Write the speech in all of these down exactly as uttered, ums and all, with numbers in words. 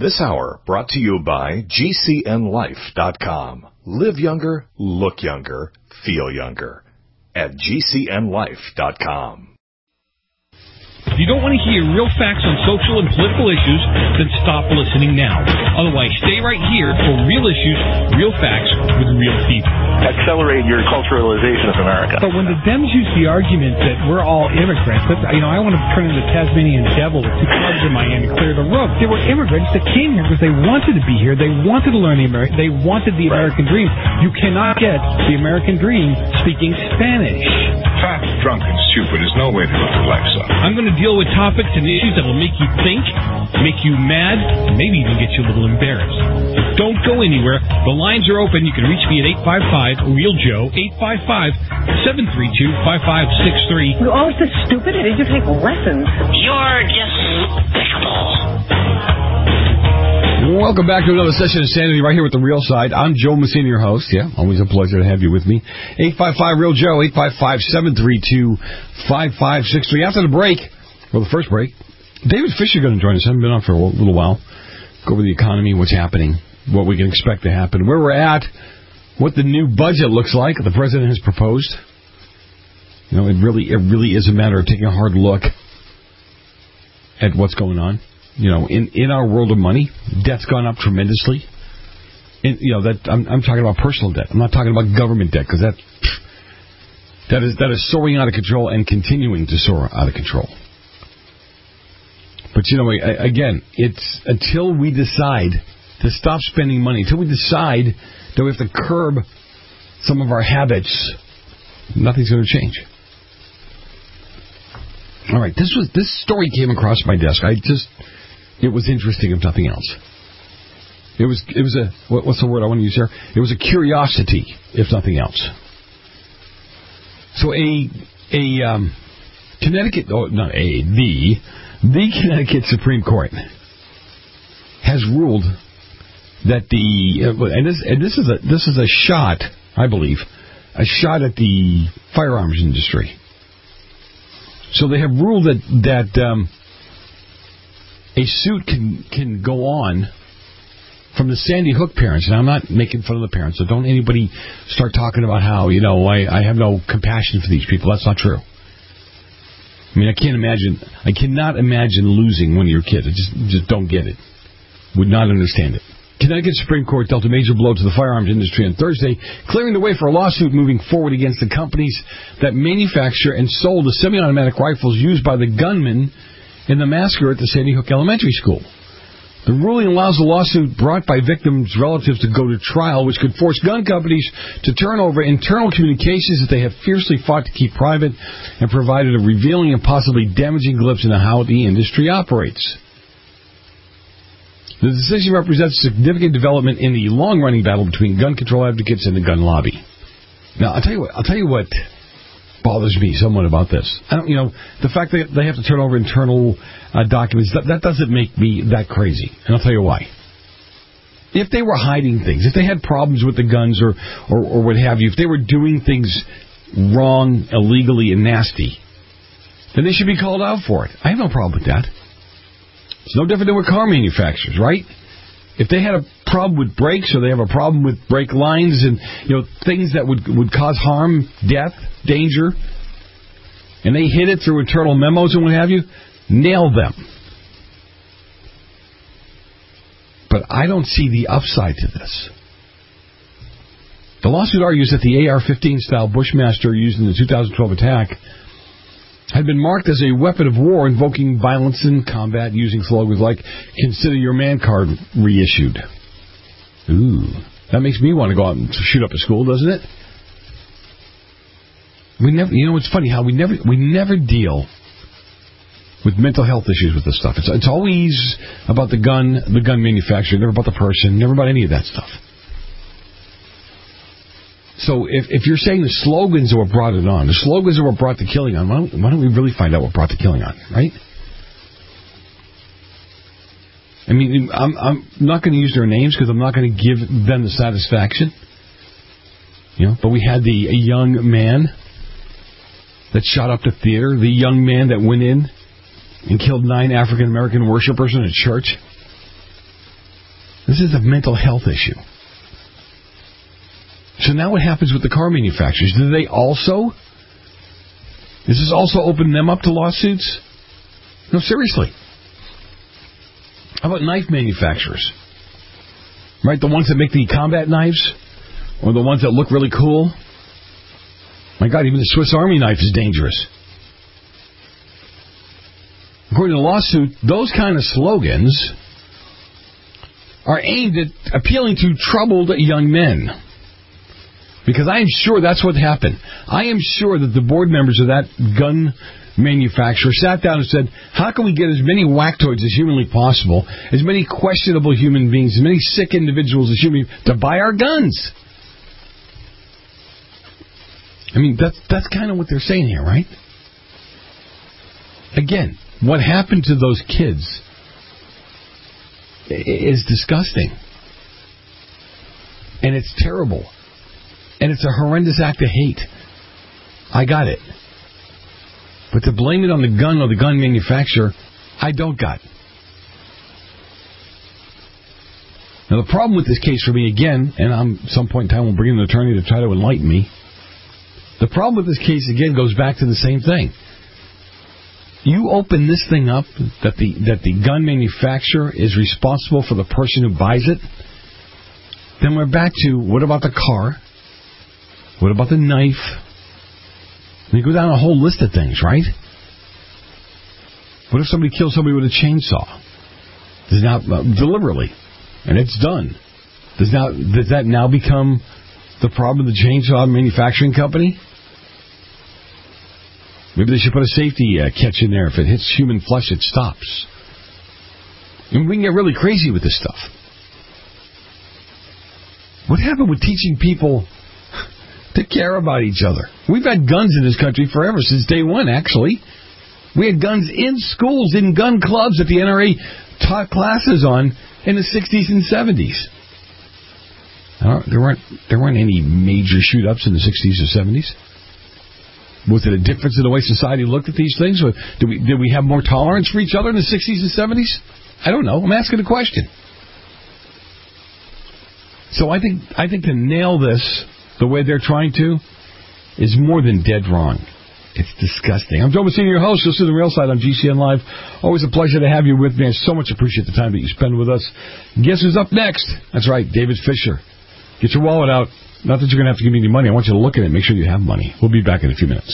This hour brought to you by G C N life dot com. Live younger, look younger, feel younger. At G C N life dot com. If you don't want to hear real facts on social and political issues, then stop listening now. Otherwise, stay right here for real issues, real facts, with real people. Accelerate your culturalization of America. But when the Dems use the argument that we're all immigrants, that, you know, I want to turn into the Tasmanian devil with two clubs in my hand and clear the road. There were immigrants that came here because they wanted to be here. They wanted to learn the American. They wanted the American dream. You cannot get the American dream speaking Spanish. Fat, drunk, and stupid is no way to live your life, son. I'm going to deal with topics and issues that will make you think, make you mad, and maybe even get you a little embarrassed. Don't go anywhere. The lines are open. You can reach me at eight five five, real Joe, eight five five, seven three two, five five six three. You're all so stupid. Did you take lessons? You're despicable. Welcome back to another session of Sanity right here with The Real Side. I'm Joe Messina, your host. Yeah, always a pleasure to have you with me. eight five five, real Joe, eight five five, seven three two, five five six three. After the break, well, the first break, David Fisher going to join us. Haven't been on for a little while. Go over the economy, what's happening, what we can expect to happen, where we're at, what the new budget looks like the president has proposed. You know, it really, it really is a matter of taking a hard look at what's going on. You know, in, in our world of money, debt's gone up tremendously. And, you know, that I'm, I'm talking about personal debt. I'm not talking about government debt, because that that is that is soaring out of control and continuing to soar out of control. But, you know, again, it's until we decide to stop spending money, until we decide that we have to curb some of our habits, nothing's going to change. All right, this was this story came across my desk. I just... It was interesting, if nothing else. It was it was a what, what's the word I want to use here? It was a curiosity, if nothing else. So a a um, Connecticut, oh, not a the the Connecticut Supreme Court has ruled that the and this and this is a this is a shot, I believe, a shot at the firearms industry. So they have ruled that that. Um, A suit can can go on from the Sandy Hook parents, and I'm not making fun of the parents, so don't anybody start talking about how, you know, I, I have no compassion for these people. That's not true. I mean, I can't imagine, I cannot imagine losing one of your kids. I just, just don't get it. Would not understand it. Connecticut Supreme Court dealt a major blow to the firearms industry on Thursday, clearing the way for a lawsuit moving forward against the companies that manufacture and sold the semi-automatic rifles used by the gunmen in the massacre at the Sandy Hook Elementary School. The ruling allows the lawsuit brought by victims' relatives to go to trial, which could force gun companies to turn over internal communications that they have fiercely fought to keep private and provided a revealing and possibly damaging glimpse into how the industry operates. The decision represents a significant development in the long-running battle between gun control advocates and the gun lobby. Now, I'll tell you what, I'll tell you what bothers me somewhat about this. I don't, you know, the fact that they have to turn over internal uh, documents, that, that doesn't make me that crazy. And I'll tell you why. If they were hiding things, if they had problems with the guns or, or, or what have you, if they were doing things wrong, illegally, and nasty, then they should be called out for it. I have no problem with that. It's no different than with car manufacturers, right? If they had a problem with brakes, or they have a problem with brake lines and, you know, things that would would cause harm, death, danger, and they hid it through internal memos and what have you, nail them. But I don't see the upside to this. The lawsuit argues that the A R fifteen style Bushmaster used in the two thousand twelve attack had been marked as a weapon of war, invoking violence in combat using slogans like, "Consider your man card reissued." Ooh, that makes me want to go out and shoot up a school, doesn't it? We never, you know, it's funny how we never, we never deal with mental health issues with this stuff. It's, it's always about the gun, the gun manufacturer, never about the person, never about any of that stuff. So if if you're saying the slogans are what brought it on, the slogans are what brought the killing on, why don't, why don't we really find out what brought the killing on, right? I mean, I'm, I'm not going to use their names because I'm not going to give them the satisfaction. You know, but we had the a young man that shot up the theater, the young man that went in and killed nine African American worshipers in a church. This is a mental health issue. So now what happens with the car manufacturers? Do they also... Does this also open them up to lawsuits? No, seriously. How about knife manufacturers? Right, the ones that make the combat knives? Or the ones that look really cool? My God, even the Swiss Army knife is dangerous. According to the lawsuit, those kind of slogans are aimed at appealing to troubled young men. Because I am sure that's what happened. I am sure that the board members of that gun manufacturer sat down and said, how can we get as many whacktoids as humanly possible, as many questionable human beings, as many sick individuals as human beings, to buy our guns? I mean, that's, that's kind of what they're saying here, right? Again, what happened to those kids is disgusting. And it's terrible. And it's a horrendous act of hate. I got it. But to blame it on the gun or the gun manufacturer, I don't got. Now, the problem with this case for me, again, and I'm at some point in time will bring in an attorney to try to enlighten me, the problem with this case, again, goes back to the same thing. You open this thing up, that the that the gun manufacturer is responsible for the person who buys it, then we're back to, what about the car? What about the knife? And you go down a whole list of things, right? What if somebody kills somebody with a chainsaw? Does now, uh, deliberately, and it's done. Does now does that now become the problem of the chainsaw manufacturing company? Maybe they should put a safety uh, catch in there. If it hits human flesh, it stops. And we can get really crazy with this stuff. What happened with teaching people to care about each other? We've had guns in this country forever, since day one, actually. We had guns in schools, in gun clubs that the N R A taught classes on in the sixties and seventies. Uh, there weren't there weren't any major shoot-ups in the sixties or seventies. Was it a difference in the way society looked at these things? Or did we did we have more tolerance for each other in the sixties and seventies? I don't know. I'm asking a question. So I think I think to nail this the way they're trying to is more than dead wrong. It's disgusting. I'm Joe Messina, your host. You'll see the Real Side on G C N Live. Always a pleasure to have you with me. I so much appreciate the time that you spend with us. Guess who's up next? That's right, David Fisher. Get your wallet out. Not that you're going to have to give me any money. I want you to look at it and make sure you have money. We'll be back in a few minutes.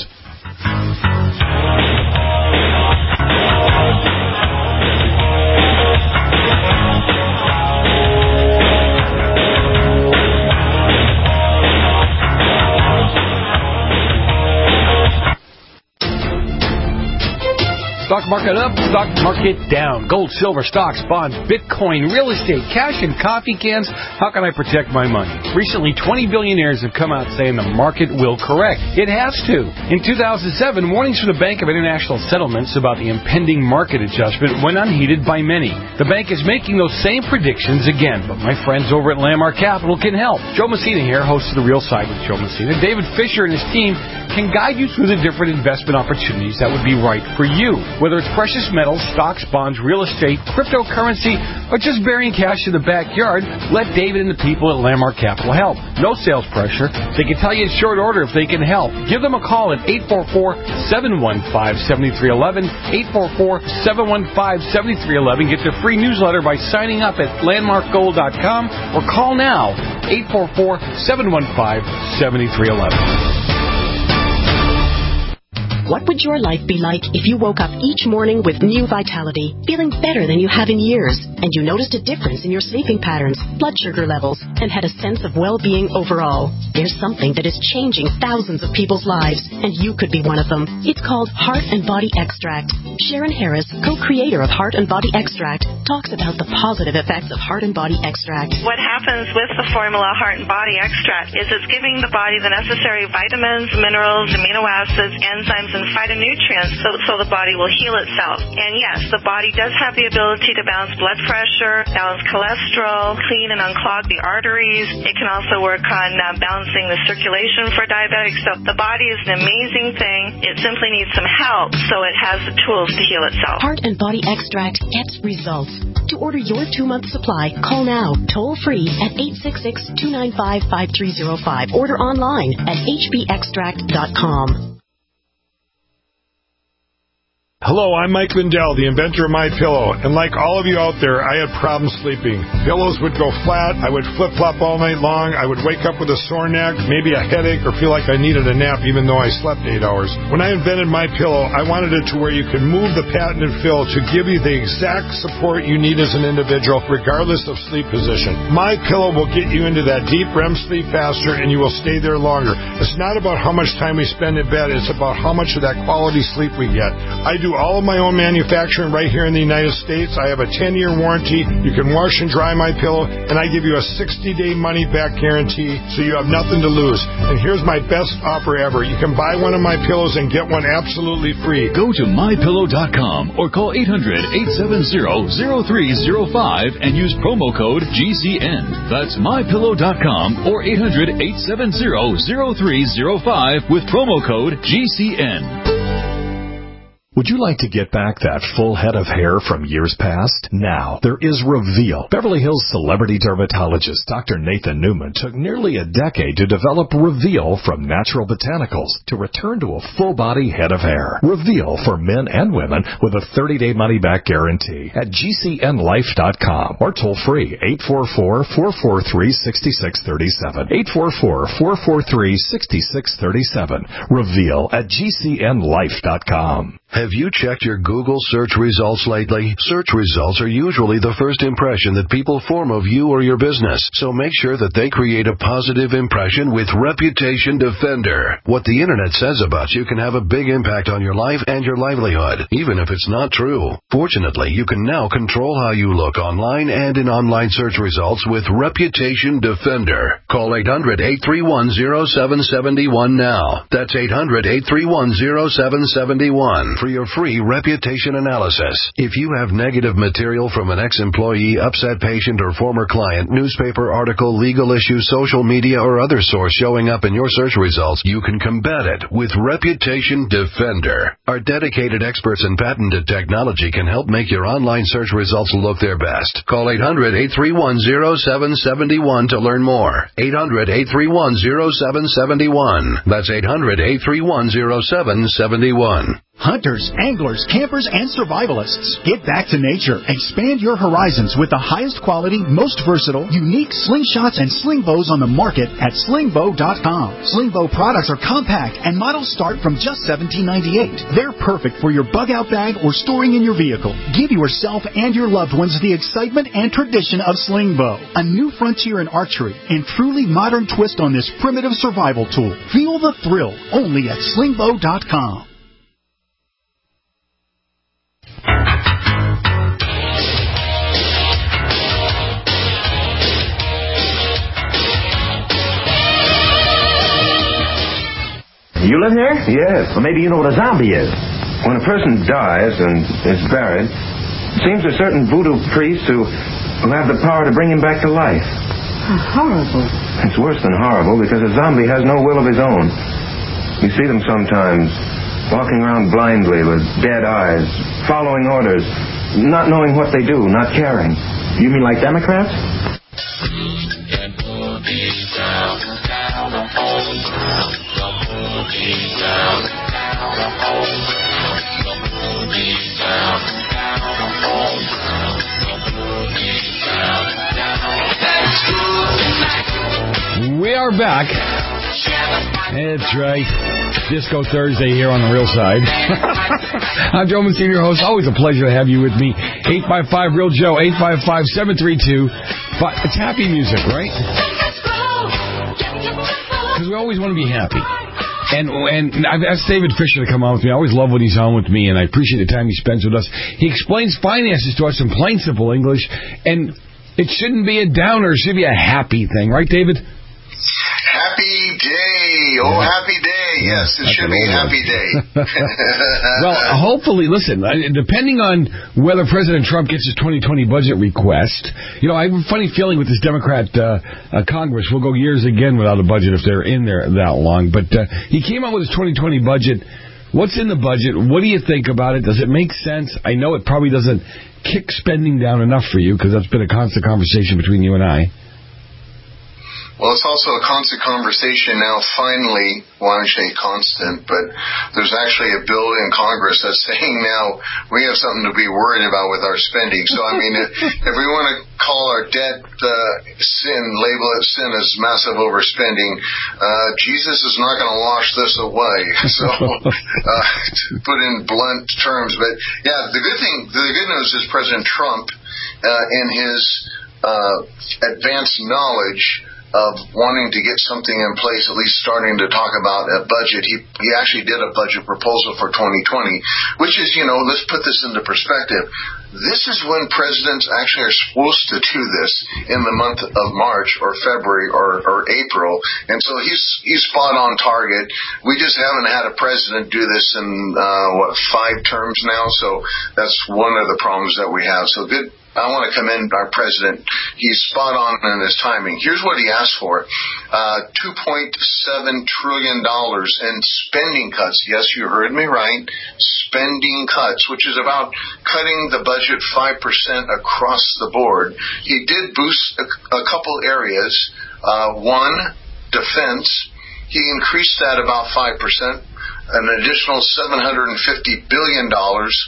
Stock market up, stock market down. Gold, silver, stocks, bonds, Bitcoin, real estate, cash, and coffee cans. How can I protect my money? Recently, twenty billionaires have come out saying the market will correct. It has to. In two thousand seven, warnings from the Bank of International Settlements about the impending market adjustment went unheeded by many. The bank is making those same predictions again, but my friends over at Landmark Capital can help. Joe Messina here, host of The Real Side with Joe Messina. David Fisher and his team can guide you through the different investment opportunities that would be right for you. Whether it's precious metals, stocks, bonds, real estate, cryptocurrency, or just burying cash in the backyard, let David and the people at Landmark Capital help. No sales pressure. They can tell you in short order if they can help. Give them a call at eight four four, seven one five, seven three one one, eight four four, seven one five, seven three one one. Get their free newsletter by signing up at landmark gold dot com or call now, eight four four, seven one five, seven three one one. What would your life be like if you woke up each morning with new vitality, feeling better than you have in years, and you noticed a difference in your sleeping patterns, blood sugar levels, and had a sense of well-being overall? There's something that is changing thousands of people's lives, and you could be one of them. It's called Heart and Body Extract. Sharon Harris, co-creator of Heart and Body Extract, talks about the positive effects of Heart and Body Extract. What happens with the formula Heart and Body Extract is it's giving the body the necessary vitamins, minerals, amino acids, enzymes, and phytonutrients so, so the body will heal itself. And yes, the body does have the ability to balance blood pressure, balance cholesterol, clean and unclog the arteries. It can also work on uh, balancing the circulation for diabetics. So the body is an amazing thing. It simply needs some help so it has the tools to heal itself. Heart and Body Extract gets results. To order your two-month supply, call now, toll-free at eight six six, two nine five, five three zero five. Order online at h b extract dot com. Hello, I'm Mike Lindell, the inventor of MyPillow, and like all of you out there, I had problems sleeping. Pillows would go flat, I would flip-flop all night long, I would wake up with a sore neck, maybe a headache, or feel like I needed a nap even though I slept eight hours. When I invented MyPillow, I wanted it to where you could move the patented fill to give you the exact support you need as an individual, regardless of sleep position. MyPillow will get you into that deep R E M sleep faster, and you will stay there longer. It's not about how much time we spend in bed, it's about how much of that quality sleep we get. I do all of my own manufacturing right here in the United States. I have a ten-year warranty. You can wash and dry my pillow, and I give you a sixty-day money-back guarantee, so you have nothing to lose. And here's my best offer ever. You can buy one of my pillows and get one absolutely free. Go to my pillow dot com or call eight hundred, eight seven zero, zero three zero five and use promo code G C N. That's my pillow dot com or eight hundred, eight seven zero, zero three zero five with promo code G C N. Would you like to get back that full head of hair from years past? Now, there is Reveal. Beverly Hills celebrity dermatologist Doctor Nathan Newman took nearly a decade to develop Reveal from natural botanicals to return to a full-body head of hair. Reveal for men and women with a thirty-day money-back guarantee at G C N life dot com or toll-free eight four four, four four three, six six three seven. eight four four, four four three, six six three seven. Reveal at G C N life dot com. Have you checked your Google search results lately? Search results are usually the first impression that people form of you or your business, so make sure that they create a positive impression with Reputation Defender. What the Internet says about you can have a big impact on your life and your livelihood, even if it's not true. Fortunately, you can now control how you look online and in online search results with Reputation Defender. Call eight hundred, eight three one, zero seven seven one now. That's eight hundred, eight three one, zero seven seven one. For your free reputation analysis. If you have negative material from an ex-employee, upset patient, or former client, newspaper article, legal issue, social media, or other source showing up in your search results, you can combat it with Reputation Defender. Our dedicated experts in patented technology can help make your online search results look their best. Call eight hundred, eight three one, zero seven seven one to learn more. eight hundred, eight three one, zero seven seven one. That's eight hundred, eight three one, zero seven seven one. Hunters, anglers, campers, and survivalists. Get back to nature. Expand your horizons with the highest quality, most versatile, unique slingshots and sling bows on the market at sling bow dot com. Sling bow products are compact and models start from just seventeen ninety-eight. They're perfect for your bug out bag or storing in your vehicle. Give yourself and your loved ones the excitement and tradition of sling bow. A new frontier in archery and truly modern twist on this primitive survival tool. Feel the thrill only at sling bow dot com. You live here? Yes. Well, maybe you know what a zombie is. When a person dies and is buried, it seems there are certain voodoo priests who, who have the power to bring him back to life. How horrible. It's worse than horrible because a zombie has no will of his own. You see them sometimes walking around blindly with dead eyes, following orders, not knowing what they do, not caring. You mean like Democrats? We are back. That's right. Disco Thursday here on the Real Side. I'm Joe Mancini, your host. Always a pleasure to have you with me. eight five five Real Joe, eight five five, seven three two. It's happy music, right? Because we always want to be happy. And and I've asked David Fisher to come on with me. I always love when he's on with me, and I appreciate the time he spends with us. He explains finances to us in plain, simple English, and it shouldn't be a downer. It should be a happy thing. Right, David? Happy day. Oh, happy day. yes. It should be a happy day. Well, hopefully, listen, depending on whether President Trump gets his twenty twenty budget request, you know, I have a funny feeling with this Democrat uh, uh, Congress, we'll go years again without a budget if they're in there that long. But uh, he came out with his twenty twenty budget. What's in the budget? What do you think about it? Does it make sense? I know it probably doesn't kick spending down enough for you because that's been a constant conversation between you and I. Well, it's also a constant conversation now, finally, well, I say constant, but there's actually a bill in Congress that's saying now we have something to be worried about with our spending. So, I mean, if, if we want to call our debt uh, sin, label it sin as massive overspending, uh, Jesus is not going to wash this away. So, uh, to put in blunt terms. But, yeah, the good thing, the good news is President Trump, uh, in his uh, advanced knowledge of wanting to get something in place, at least starting to talk about a budget. He he actually did a budget proposal for twenty twenty, which is, you know, let's put this into perspective. This is when presidents actually are supposed to do this in the month of March or February or, or April. And so he's he's spot on target. We just haven't had a president do this in, uh, what, five terms now. So that's one of the problems that we have. So good. I want to commend our president. He's spot on in his timing. Here's what he asked for. Uh, two point seven trillion dollars in spending cuts. Yes, you heard me right. Spending cuts, which is about cutting the budget five percent across the board. He did boost a, a couple areas. Uh, one, defense. He increased that about five percent. An additional seven hundred fifty billion dollars.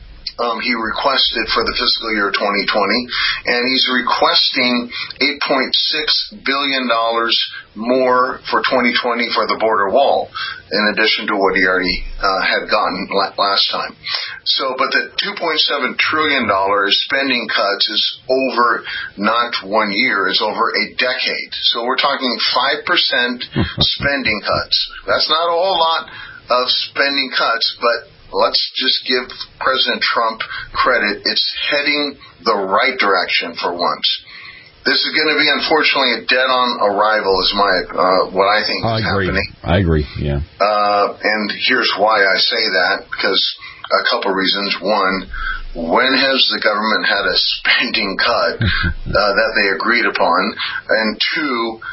Um, he requested for the fiscal year twenty twenty, and he's requesting eight point six billion dollars more for twenty twenty for the border wall, in addition to what he already uh, had gotten last time. So, but the two point seven trillion dollars spending cuts is over not one year, it's over a decade. So we're talking five percent spending cuts. That's not a whole lot of spending cuts, but let's just give President Trump credit. It's heading the right direction for once. This is going to be, unfortunately, a dead-on arrival is my uh, what I think I is agree. happening. I agree, yeah. Uh, and here's why I say that, because a couple reasons. One, when has the government had a spending cut uh, that they agreed upon? And two,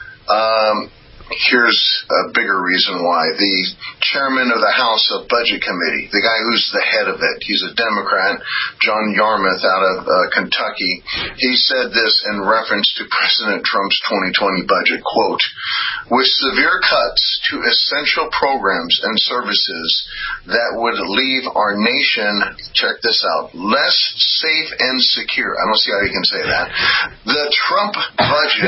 um, here's a bigger reason why. The chairman of the House of Budget Committee, the guy who's the head of it, he's a Democrat, John Yarmuth out of uh, Kentucky. He said this in reference to President Trump's twenty twenty budget, quote, with severe cuts to essential programs and services that would leave our nation, check this out, less safe and secure. I don't see how you can say that. The Trump budget,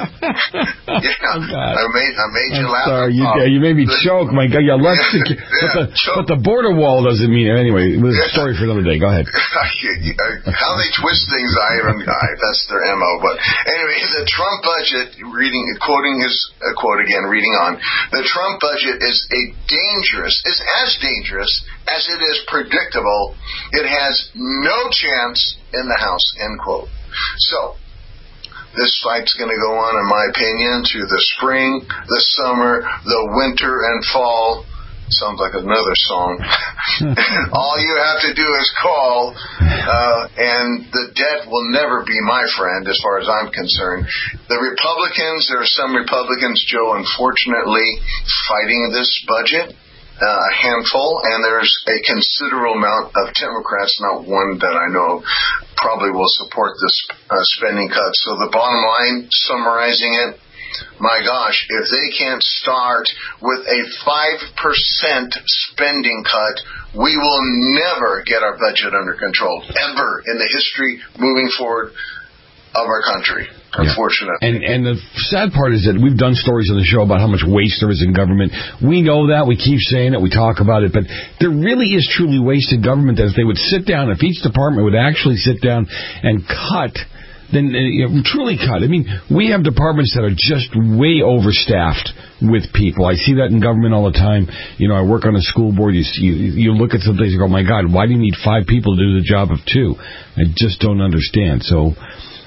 yeah, oh, I made, I made you I'm laugh. sorry, you, you made me choke. My God, yeah, less secure. Yeah, but, the, choke. but the border wall doesn't mean anyway. It was a story for another day. Go ahead. How they twist things, I haven't. I, that's their M O. But anyway, the Trump budget, reading, quoting his uh, quote again, reading on, the Trump budget is a dangerous, is as dangerous as it is predictable. It has no chance in the House. End quote. So. This fight's going to go on, in my opinion, through the spring, the summer, the winter, and fall. Sounds like another song. All you have to do is call, uh, and the debt will never be my friend, as far as I'm concerned. The Republicans, there are some Republicans, Joe, unfortunately, fighting this budget. Uh, a handful, and there's a considerable amount of Democrats, not one that I know of, probably will support this uh, spending cut. So the bottom line, summarizing it, my gosh, if they can't start with a five percent spending cut, we will never get our budget under control, ever in the history moving forward of our country. Unfortunately. Yeah. And and the sad part is that we've done stories on the show about how much waste there is in government. We know that. We keep saying it. We talk about it. But there really is truly waste in government that if they would sit down, if each department would actually sit down and cut, then uh, you know, truly cut. I mean, we have departments that are just way overstaffed with people. I see that in government all the time. You know, I work on a school board. You you, you look at some things and go, my God, why do you need five people to do the job of two? I just don't understand. So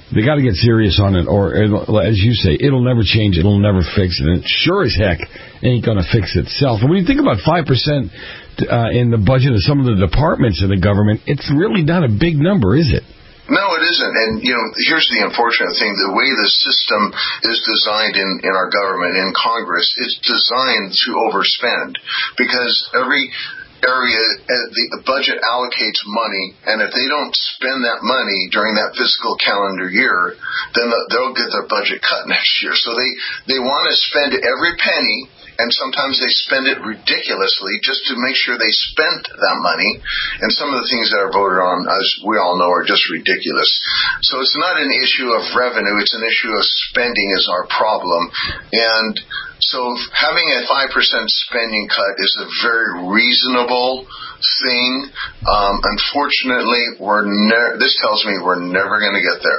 They got to get serious on it, or, as you say, it'll never change, it'll never fix it. And it sure as heck ain't going to fix itself. And when you think about five percent uh, in the budget of some of the departments in the government, it's really not a big number, is it? No, it isn't. And, you know, here's the unfortunate thing. The way the system is designed in, in our government, in Congress, it's designed to overspend because every area, the budget allocates money, and if they don't spend that money during that fiscal calendar year, then they'll get their budget cut next year. So they, they want to spend every penny, and sometimes they spend it ridiculously just to make sure they spent that money. And some of the things that are voted on, as we all know, are just ridiculous. So it's not an issue of revenue, it's an issue of spending is our problem. And so having a five percent spending cut is a very reasonable thing. Um, unfortunately, we're ne- this tells me we're never going to get there.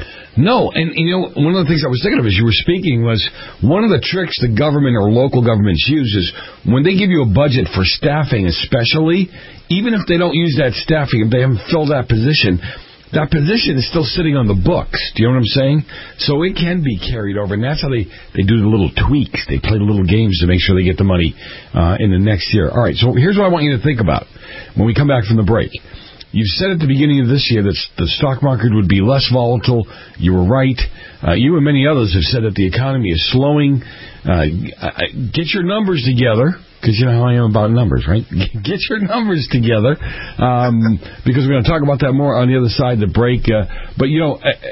No, and, you know, one of the things I was thinking of as you were speaking was one of the tricks the government or local governments use is when they give you a budget for staffing especially, even if they don't use that staffing, if they haven't filled that position, that position is still sitting on the books. Do you know what I'm saying? So it can be carried over, and that's how they, they do the little tweaks. They play the little games to make sure they get the money uh, in the next year. All right, so here's what I want you to think about when we come back from the break. You said at the beginning of this year that the stock market would be less volatile. You were right. Uh, you and many others have said that the economy is slowing. Uh, get your numbers together, because you know how I am about numbers, right? Get your numbers together, um, because we're going to talk about that more on the other side of the break. Uh, but, you know,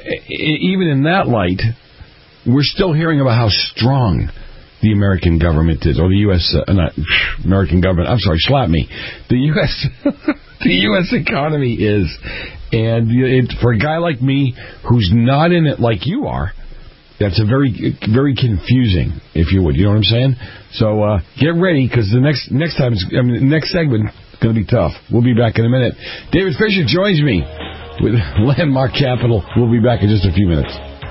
even in that light, we're still hearing about how strong the American government is, or the U S, uh, not American government, I'm sorry, slap me. The U S the U S economy is, and it, for a guy like me who's not in it like you are, that's a very, very confusing, if you would. You know what I'm saying? So uh, get ready, because the next next time, I mean, the next segment is going to be tough. We'll be back in a minute. David Fisher joins me with Landmark Capital. We'll be back in just a few minutes.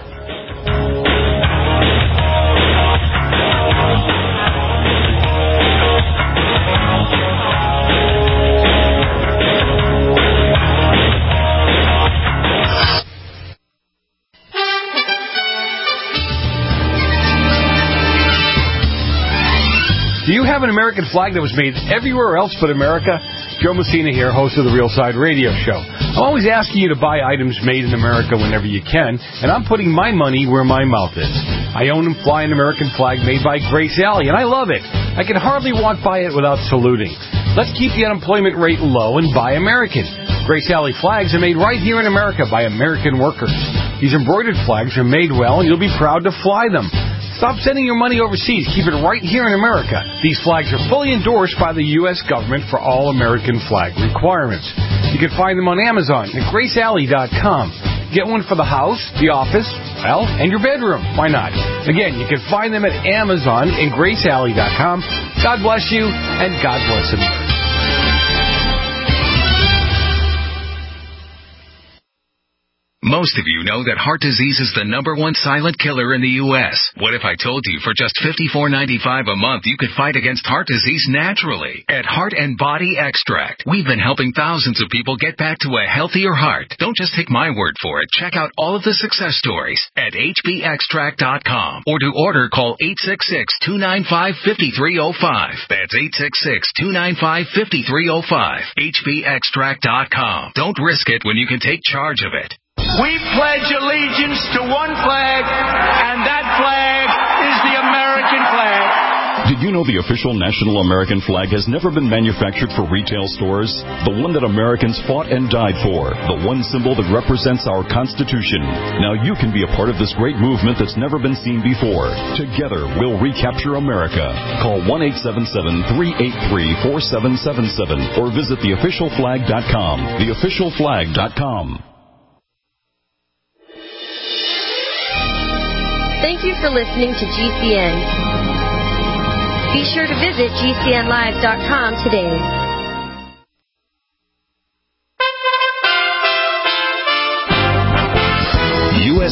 Do you have an American flag that was made everywhere else but America? Joe Messina here, host of the Real Side Radio Show. I'm always asking you to buy items made in America whenever you can, and I'm putting my money where my mouth is. I own and fly an American flag made by Grace Alley, and I love it. I can hardly walk by it without saluting. Let's keep the unemployment rate low and buy American. Grace Alley flags are made right here in America by American workers. These embroidered flags are made well, and you'll be proud to fly them. Stop sending your money overseas. Keep it right here in America. These flags are fully endorsed by the U S government for all American flag requirements. You can find them on Amazon at grace alley dot com. Get one for the house, the office, well, and your bedroom. Why not? Again, you can find them at Amazon and grace alley dot com. God bless you, and God bless America. Most of you know that heart disease is the number one silent killer in the U S What if I told you for just fifty-four ninety-five a month you could fight against heart disease naturally? At Heart and Body Extract, we've been helping thousands of people get back to a healthier heart. Don't just take my word for it. Check out all of the success stories at h b extract dot com, or to order, call eight six six, two nine five, five three zero five. That's eight six six, two nine five, five three zero five. h b extract dot com. Don't risk it when you can take charge of it. We pledge allegiance to one flag, and that flag is the American flag. Did you know the official national American flag has never been manufactured for retail stores? The one that Americans fought and died for. The one symbol that represents our Constitution. Now you can be a part of this great movement that's never been seen before. Together, we'll recapture America. Call one eight seven seven, three eight three, four seven seven seven or visit the official flag dot com. the official flag dot com. Thank you for listening to G C N. Be sure to visit G C N live dot com today. U S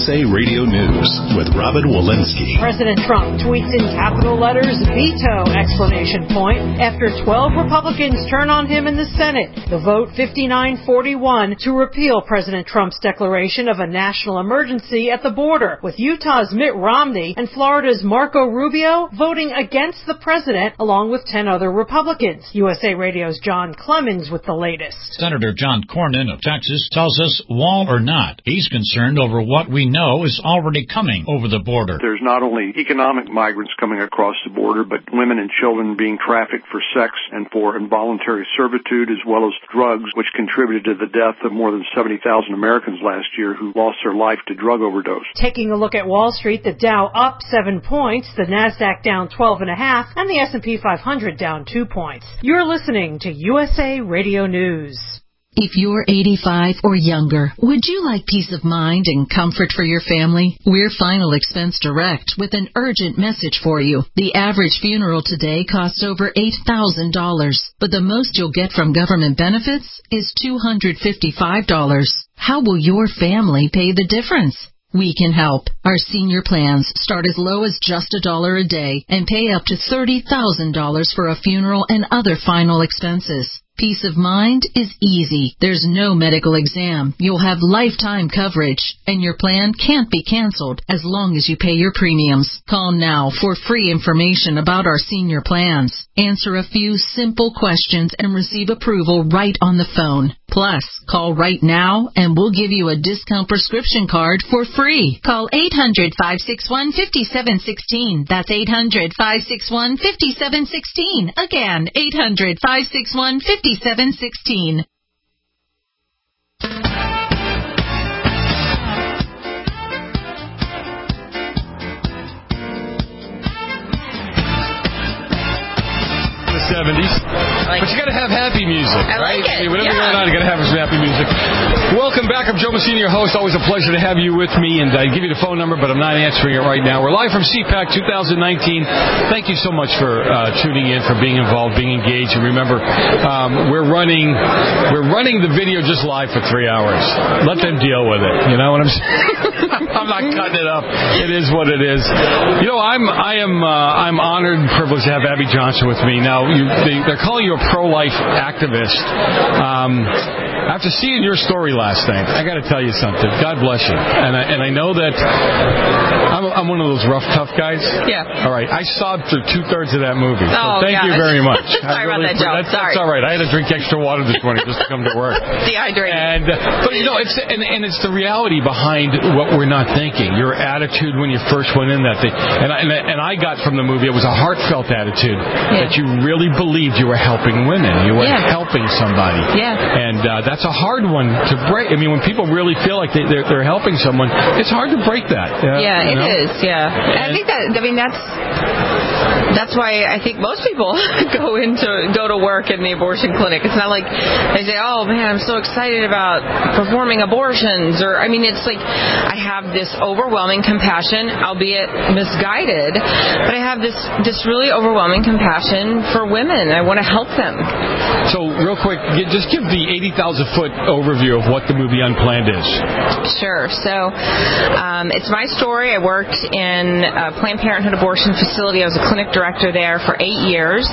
S A Radio News with Robin Walensky. President Trump tweets in capital letters, veto exclamation point, after twelve Republicans turn on him in the Senate. The vote fifty-nine forty-one to repeal President Trump's declaration of a national emergency at the border, with Utah's Mitt Romney and Florida's Marco Rubio voting against the president along with ten other Republicans. U S A Radio's John Clemmings with the latest. Senator John Cornyn of Texas tells us wall or not, he's concerned over what we know is already coming over the border. There's not only economic migrants coming across the border, but women and children being trafficked for sex and for involuntary servitude, as well as drugs, which contributed to the death of more than seventy thousand Americans last year who lost their life to drug overdose. Taking a look at Wall Street, the Dow up seven points, the Nasdaq down twelve and a half, and the S and P five hundred down two points. You're listening to U S A Radio News. If you're eighty-five or younger, would you like peace of mind and comfort for your family? We're Final Expense Direct with an urgent message for you. The average funeral today costs over eight thousand dollars, but the most you'll get from government benefits is two hundred fifty-five dollars. How will your family pay the difference? We can help. Our senior plans start as low as just a dollar a day and pay up to thirty thousand dollars for a funeral and other final expenses. Peace of mind is easy. There's no medical exam. You'll have lifetime coverage, and your plan can't be canceled as long as you pay your premiums. Call now for free information about our senior plans. Answer a few simple questions and receive approval right on the phone. Plus, call right now and we'll give you a discount prescription card for free. Call eight hundred, five six one, five seven one six. That's eight hundred, five six one, five seven one six. Again, eight hundred, five six one, five seven one six. seventies. Like but you got to have happy music, I right? like it. I mean, whatever yeah. going on, you got to have some happy music. Welcome back. I'm Joe Messina, your host. Always a pleasure to have you with me, and I give you the phone number, but I'm not answering it right now. We're live from C PAC twenty nineteen. Thank you so much for uh, tuning in, for being involved, being engaged, and remember, um, we're running we're running the video just live for three hours. Let them deal with it. You know what I'm saying? I'm not cutting it up. It is what it is. You know, I'm I am uh, I'm honored and privileged to have Abby Johnson with me. Now, you, they, they're calling you a pro-life activist. Um, after seeing your story last night, I got to tell you something. God bless you. And I, and I know that I'm, I'm one of those rough, tough guys. Yeah. All right. I sobbed through two-thirds of that movie. So oh, thank gosh. you very much. Sorry really, about that, Joe. That's, Sorry. that's all right. I had to drink extra water this morning just to come to work. Dehydrated. And, uh, but, you know, it's and, and it's the reality behind what we're not thinking. Your attitude when you first went in that thing. And I, and I, and I got from the movie, it was a heartfelt attitude yeah. that you really believed you were helping women. You were yeah. helping somebody. Yeah. And uh, that's a hard one to break. I mean, when people really feel like they, they're, they're helping someone, it's hard to break that. Uh, yeah, it know? is. Yeah. And I think that, I mean, that's that's why I think most people go into go to work in the abortion clinic. It's not like they say, oh, man, I'm so excited about performing abortions. Or, I mean, it's like I have this overwhelming compassion, albeit misguided, but I have this, this really overwhelming compassion for women. I want to help them. So, real quick, just give the eighty thousand foot overview of what the movie Unplanned is. Sure. So, um, it's my story. I worked in a Planned Parenthood abortion facility. I was a clinic director there for eight years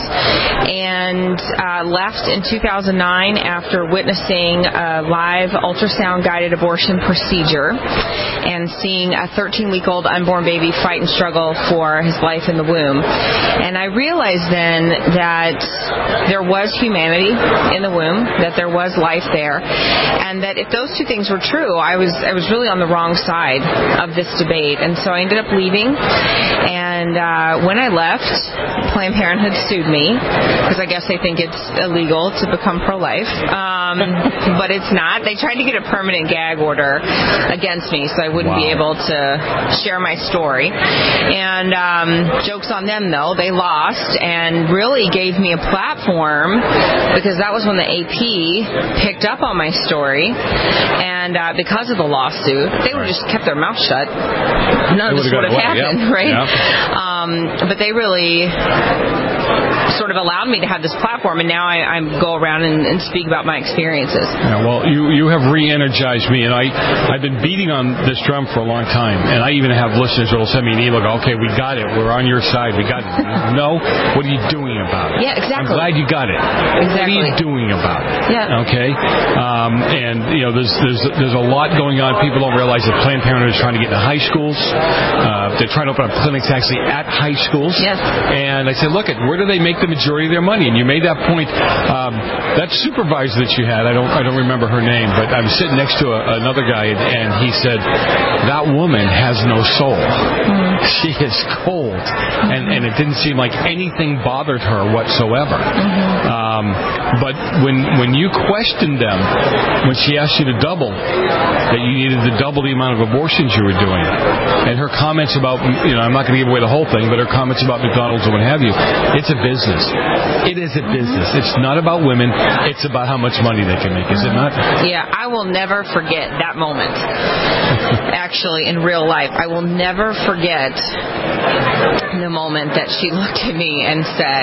and uh, left in two thousand nine after witnessing a live ultrasound-guided abortion procedure and seeing a thirteen-week-old unborn baby fight and struggle for his life in the womb. And I realized then that there was humanity in the womb, that there was life there, and that if those two things were true, I was I was really on the wrong side of this debate. And so I ended up leaving, and uh, when I left, Planned Parenthood sued me, because I guess they think it's illegal to become pro-life, um, but it's not. They tried to get a permanent gag order against me, so I wouldn't wow. be able to share my story. And um, joke's on them, though. They lost and really gave me a platform, because that was when the A P picked up on my story. And uh, because of the lawsuit, they would have just kept their mouth shut. None of this would have happened, yeah. right? Yeah. Um, but they really sort of allowed me to have this platform, and now I, I go around and, and speak about my experiences. Yeah, well, you you have re-energized me, and I, I've been beating on this drum for a long time, and I even have listeners that will send me an email, go, okay, we got it, we're on your side, we got it. No, what are you doing about it? Yeah, exactly. I'm glad you got it. Exactly. What are you doing about it? Yeah. Okay? Um, and, you know, there's, there's, there's a lot going on. People don't realize that Planned Parenthood is trying to get into high schools. Uh, they're trying to open up clinics actually at high schools. Yes. And I said, look, at where do they make the majority of their money? And you made that point. Um, that supervisor that you had, I don't I don't remember her name, but I was sitting next to a, another guy, and, and he said, that woman has no soul. Mm. She is cold. Mm-hmm. And, and it didn't seem like anything bothered her whatsoever. Mm-hmm. Um, but when when you questioned them, when she asked you to double, that you needed to double the amount of abortions you were doing, and her comments about, you know, I'm not going to give away the whole thing, but her comments about McDonald's and what have you, it's a business. It is a business. It's not about women. It's about how much money they can make, is it not? Yeah, I will never forget that moment. Actually, in real life, I will never forget the moment that she looked at me and said,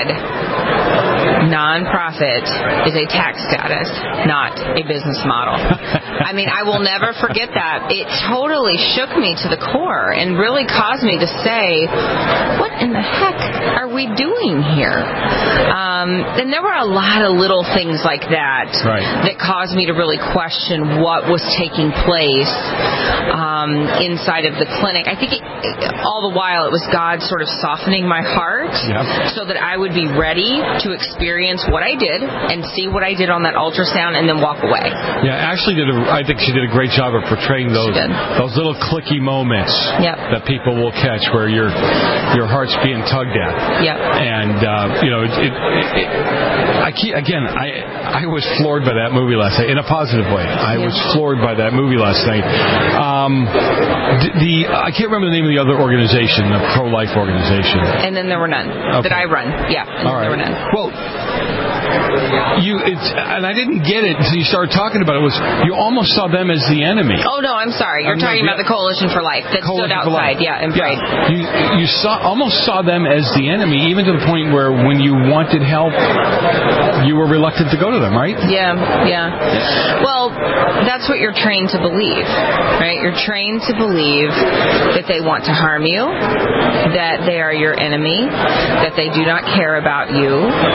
nonprofit is a tax status, not a business model. I mean, I will never forget that. It totally shook me to the core and really caused me to say, what in the heck are we doing here? Um, and there were a lot of little things like that right. that caused me to really question what was taking place um, inside of the clinic. I think it, all the while it was God sort of softening my heart yep. so that I would be ready to experience what I did and see what I did on that ultrasound and then walk away. Yeah, Ashley did. A, I think she did a great job of portraying those those little clicky moments yep. that people will catch where your your heart's being tugged at. Yep. And uh, you know, it, it, it, I keep, again, I I was floored by that movie last night in a positive way. I yeah. was floored by that movie last night. Um, the, the I can't remember the name of the other organization, the pro-life organization. And then there were none okay. that I run. Yeah. And All right. There were none. Well, you it's and I didn't get it until you started talking about it. Was you almost saw them as the enemy? Oh no, I'm sorry. You're I'm talking not, about the Coalition for Life that Coalition stood outside, yeah, and prayed. Yeah. You you saw almost saw them as the enemy, even to the point where when you wanted help, you were reluctant to go to them, right? Yeah, yeah. Well, that's what you're trained to believe, right? You're trained to believe that they want to harm you, that they are your enemy, that they do not care about you.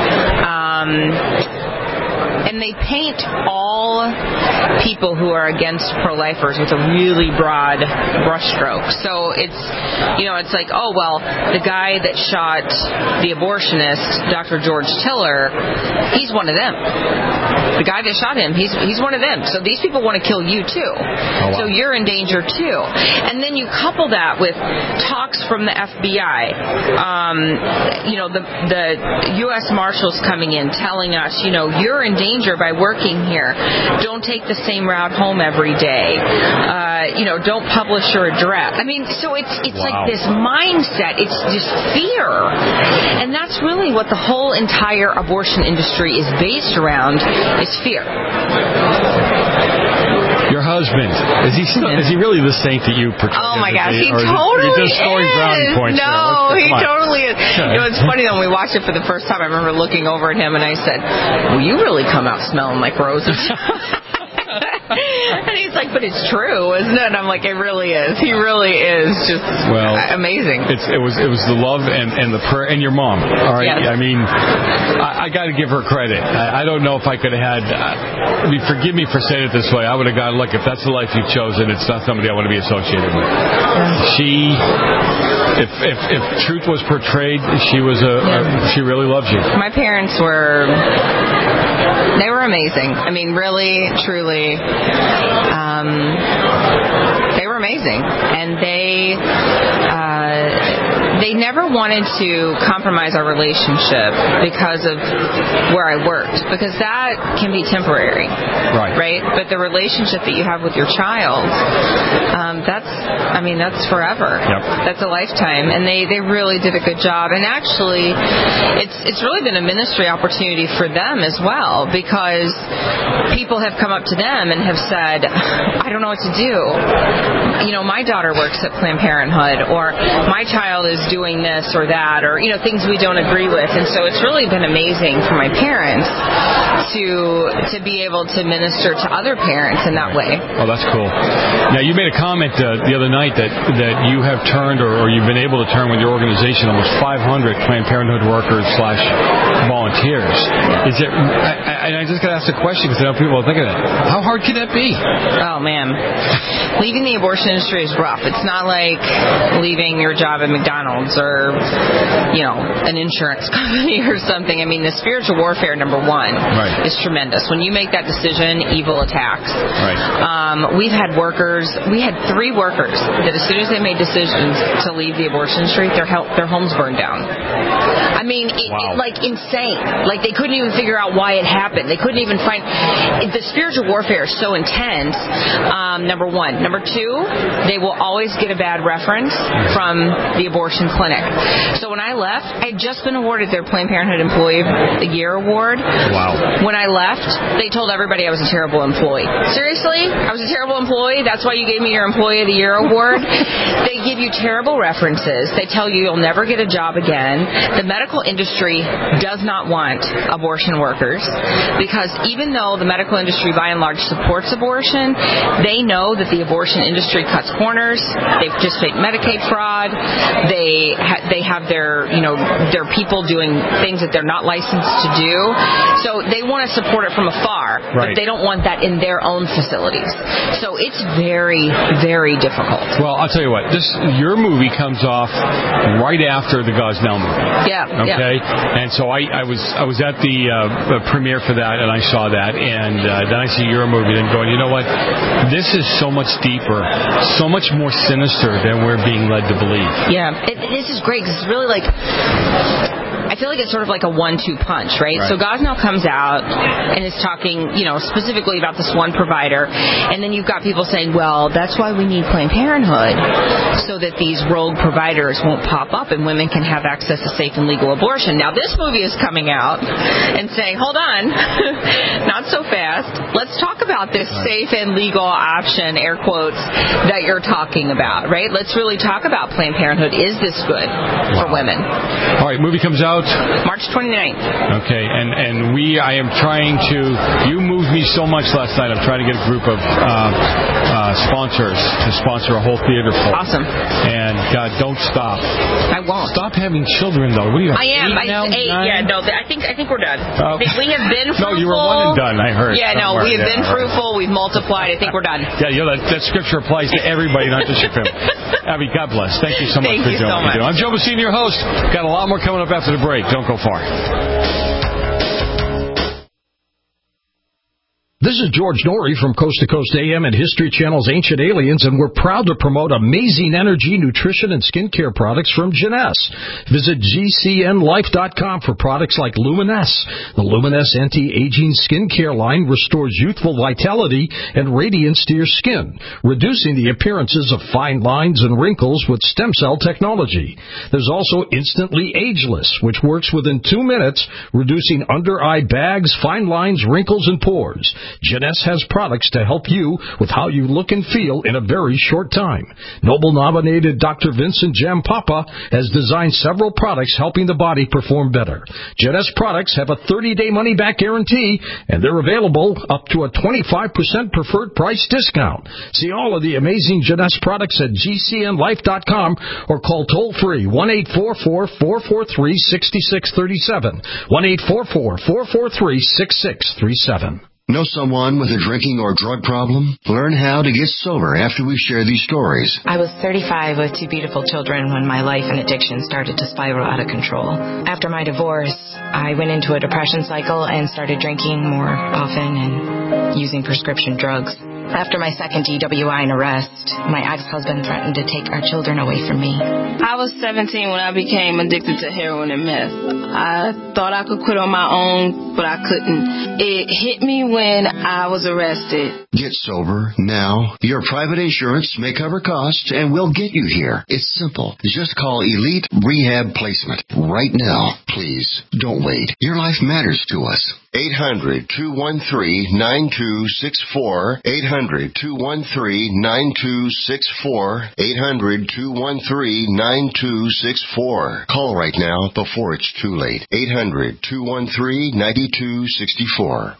Um, and they paint all people who are against pro-lifers with a really broad brushstroke. So it's, you know, it's like, oh, well, the guy that shot the abortionist, Doctor George Tiller, he's one of them. The guy that shot him, he's he's one of them. So these people want to kill you, too. Oh, wow. So you're in danger, too. And then you couple that with talks from the F B I. Um, you know, the, the U S Marshals coming in telling us, you know, you're in danger by working here. Don't take the same route home every day. Uh, you know, don't publish your address. I mean, so it's it's wow. like this mindset. It's just fear. And that's really what the whole entire abortion industry is based around, is fear. Your husband, is he still, is he really the saint that you portray? Oh my gosh, he or totally is. Just scoring brownie points no, he on. totally is. You know, it's funny, when we watched it for the first time, I remember looking over at him and I said, well, you really come out smelling like roses. And he's like, but it's true, isn't it? And I'm like, it really is. He really is just well, amazing. It's, it was it was the love and, and the prayer, and your mom. All right, yes. I mean, I, I got to give her credit. I, I don't know if I could have had. I mean, forgive me for saying it this way. I would have gone, look, if that's the life you've chosen, it's not somebody I want to be associated with. She, if if, if truth was portrayed, she was a, yeah. a she really loves you. My parents were. They were amazing. I mean, really, truly, um, they were amazing. And they uh, they never wanted to compromise our relationship because of where I worked, because that can be temporary. Right. Right? But the relationship that you have with your child, um, that's, I mean, that's forever. Yep. That's a lifetime. And they, they really did a good job. And actually, it's it's really been a ministry opportunity for them as well, because people have come up to them and have said, I don't know what to do. You know, my daughter works at Planned Parenthood, or my child is doing doing this or that, or, you know, things we don't agree with. And so it's really been amazing for my parents to to be able to minister to other parents in that way. Oh, that's cool. Now, you made a comment uh, the other night that, that you have turned, or, or you've been able to turn with your organization, almost five hundred Planned Parenthood workers slash volunteers. Is it? I, I, I just got to ask the question because I know people are thinking that. How hard can that be? Oh, man. Leaving the abortion industry is rough. It's not like leaving your job at McDonald's or, you know, an insurance company or something. I mean, the spiritual warfare, number one, right. is tremendous. When you make that decision, evil attacks. Right. Um, we've had workers, we had three workers that as soon as they made decisions to leave the abortion industry, their, help, their homes burned down. I mean, it, wow. it, like insane. Like they couldn't even figure out why it happened. They couldn't even find, the spiritual warfare is so intense, um, number one. Number two, they will always get a bad reference from the abortion clinic. So when I left, I had just been awarded their Planned Parenthood Employee of the Year award. Wow. When I left, they told everybody I was a terrible employee. Seriously? I was a terrible employee? That's why you gave me your Employee of the Year award? They give you terrible references. They tell you you'll never get a job again. The medical industry does not want abortion workers because even though the medical industry by and large supports abortion, they know that the abortion industry cuts corners. They participate in Medicaid fraud. They ha- they have their, you know, their people doing things that they're not licensed to do. So they want to support it from afar, right. but they don't want that in their own facilities. So it's very, very difficult. Well, I'll tell you what. This your movie comes off right after the Gosnell movie. Yeah. Okay. Yeah. And so I, I was I was at the uh, premiere for that, and I saw that, and uh, then I see your movie, and going, you know what? This is so much deeper, so much more sinister than we're being led to believe. Yeah. It, this is great because it's really like, I feel like it's sort of like a one two punch, right? right? So Gosnell comes out and is talking, you know, specifically about this one provider, and then you've got people saying, well, that's why we need Planned Parenthood, so that these rogue providers won't pop up and women can have access to safe and legal abortion. Now, this movie is coming out and saying, hold on, not so fast. Let's talk about this safe and legal option, air quotes, that you're talking about, right? Let's really talk about Planned Parenthood. Is this good for wow. women? All right, movie comes out March twenty-ninth. Okay, and, and we, I am trying to, you moved me so much last night, I'm trying to get a group of uh, uh, sponsors to sponsor a whole theater full. Awesome. And, God, don't stop. I won't. Stop having children, though. What are you, I am. eight I, now? Eight, Nine? yeah, no, I think I think we're done. Oh. I think we have been fruitful. No, you were one and done, I heard. Yeah, no, Somewhere. we have yeah, been right. fruitful, we've multiplied, I think we're done. Yeah, you know, that, that scripture applies to everybody, not just your family. Abby, God bless. Thank you so much Thank for you doing so what you do. much. I'm Joe Messina, your host. Got a lot more coming up after the break. Don't go far. This is George Norrie from Coast to Coast A M and History Channel's Ancient Aliens, and we're proud to promote amazing energy, nutrition, and skincare products from Jeunesse. Visit G C N life dot com for products like Luminesse. The Luminesse anti-aging skincare line restores youthful vitality and radiance to your skin, reducing the appearances of fine lines and wrinkles with stem cell technology. There's also Instantly Ageless, which works within two minutes, reducing under-eye bags, fine lines, wrinkles, and pores. Jeunesse has products to help you with how you look and feel in a very short time. Nobel-nominated Doctor Vincent Jampapa has designed several products helping the body perform better. Jeunesse products have a thirty-day money-back guarantee, and they're available up to a twenty-five percent preferred price discount. See all of the amazing Jeunesse products at G C N life dot com or call toll-free one eight four four, four four three, six six three seven, one eight four four, four four three, six six three seven. Know someone with a drinking or drug problem? Learn how to get sober after we share these stories. I was thirty-five with two beautiful children when my life and addiction started to spiral out of control. After my divorce, I went into a depression cycle and started drinking more often and using prescription drugs. After my second D W I and arrest, my ex-husband threatened to take our children away from me. I was seventeen when I became addicted to heroin and meth. I thought I could quit on my own, but I couldn't. It hit me when I was arrested. Get sober now. Your private insurance may cover costs and we'll get you here. It's simple. Just call Elite Rehab Placement right now. Please, don't wait. Your life matters to us. eight hundred, two one three, nine two six four. eight hundred, two one three, nine two six four. eight hundred, two one three, nine two six four. Call right now before it's too late. eight hundred, two one three, nine two six four.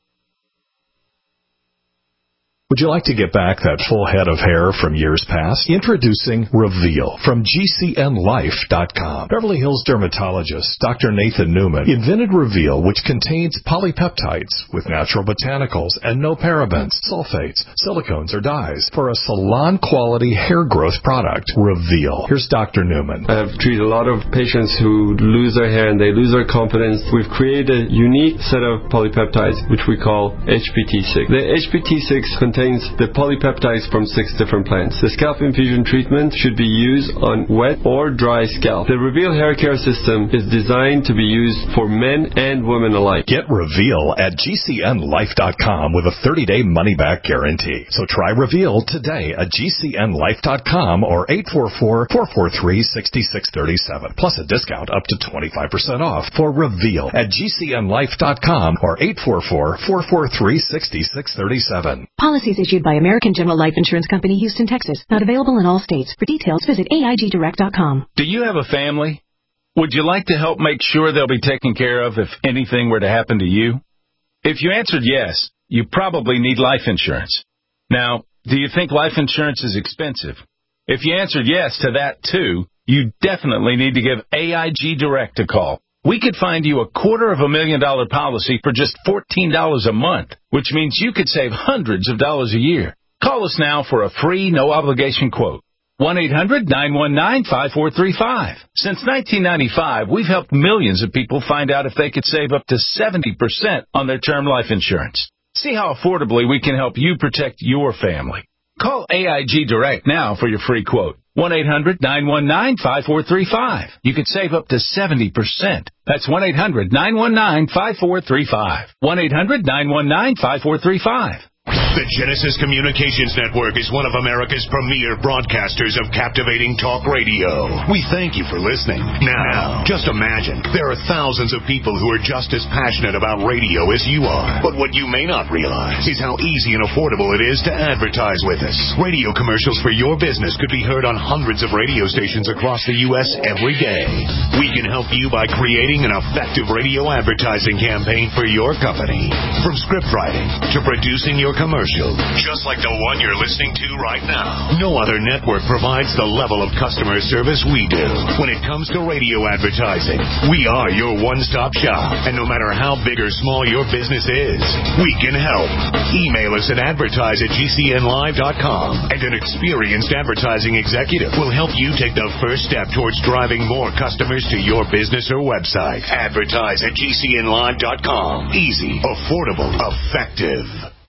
Would you like to get back that full head of hair from years past? Introducing Reveal from G C N Life dot com. Beverly Hills dermatologist Doctor Nathan Newman invented Reveal, which contains polypeptides with natural botanicals and no parabens, sulfates, silicones, or dyes for a salon-quality hair growth product. Reveal. Here's Doctor Newman. I've treated a lot of patients who lose their hair and they lose their confidence. We've created a unique set of polypeptides, which we call H P T six. The H P T six contains the polypeptides from six different plants. The scalp infusion treatment should be used on wet or dry scalp. The Reveal hair care system is designed to be used for men and women alike. Get Reveal at G C N Life dot com with a thirty-day money-back guarantee. So try Reveal today at G C N Life dot com or eight four four, four four three, six six three seven. Plus a discount up to twenty-five percent off for Reveal at G C N Life dot com or eight four four, four four three, six six three seven. Policies issued by American General Life Insurance Company, Houston, Texas. Not available in all states. For details, visit A I G direct dot com. Do you have a family? Would you like to help make sure they'll be taken care of if anything were to happen to you? If you answered yes, you probably need life insurance. Now, do you think life insurance is expensive? If you answered yes to that too, you definitely need to give A I G Direct a call. We could find you a quarter of a million dollar policy for just fourteen dollars a month, which means you could save hundreds of dollars a year. Call us now for a free, no-obligation quote. one eight hundred, nine one nine, five four three five. Since nineteen ninety-five, we've helped millions of people find out if they could save up to seventy percent on their term life insurance. See how affordably we can help you protect your family. Call A I G Direct now for your free quote. one eight hundred, nine one nine, five four three five. You could save up to seventy percent. That's one eight hundred, nine one nine, five four three five. one eight hundred, nine one nine, five four three five. The Genesis Communications Network is one of America's premier broadcasters of captivating talk radio. We thank you for listening. Now, just imagine, there are thousands of people who are just as passionate about radio as you are. But what you may not realize is how easy and affordable it is to advertise with us. Radio commercials for your business could be heard on hundreds of radio stations across the U S every day. We can help you by creating an effective radio advertising campaign for your company. From script writing to producing your commercial, just like the one you're listening to right now. No other network provides the level of customer service we do. When it comes to radio advertising, we are your one-stop shop. And no matter how big or small your business is, we can help. Email us at advertise at G C N Live dot com, and an experienced advertising executive will help you take the first step towards driving more customers to your business or website. Advertise at G C N Live dot com. Easy, affordable, effective.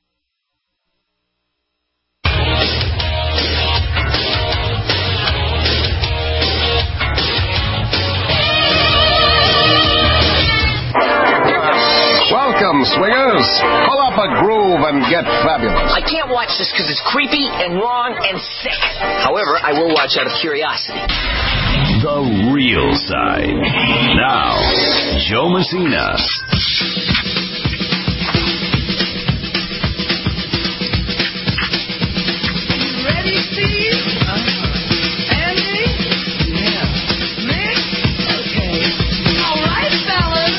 Welcome, swingers. Pull up a groove and get fabulous. I can't watch this because it's creepy and wrong and sick. However, I will watch out of curiosity. The real side. Now, Joe Messina. Ready, Steve? Uh-huh. Andy? Yeah. Nick? Okay. All right, fellas.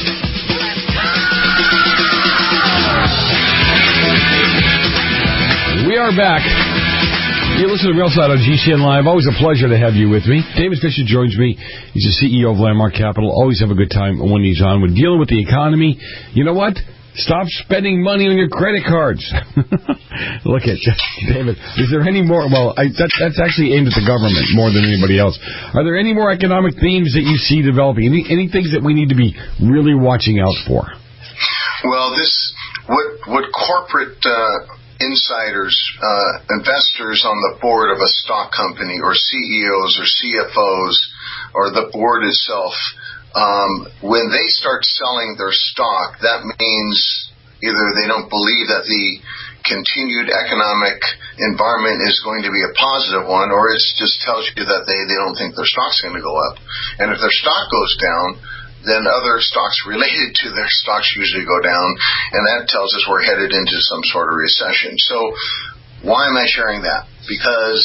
We are back. You listen to the Real Side on G C N Live. Always a pleasure to have you with me. David Fisher joins me. He's the C E O of Landmark Capital. Always have a good time when he's on. We're dealing with the economy. You know what? Stop spending money on your credit cards. Look at David. Is there any more? Well, I, that, that's actually aimed at the government more than anybody else. Are there any more economic themes that you see developing? Any, any things that we need to be really watching out for? Well, this what what corporate uh, insiders, uh, investors on the board of a stock company, or C E Os or C F Os, or the board itself. Um, when they start selling their stock, that means either they don't believe that the continued economic environment is going to be a positive one, or it just tells you that they, they don't think their stock's going to go up. And if their stock goes down, then other stocks related to their stocks usually go down, and that tells us we're headed into some sort of recession. So why am I sharing that? Because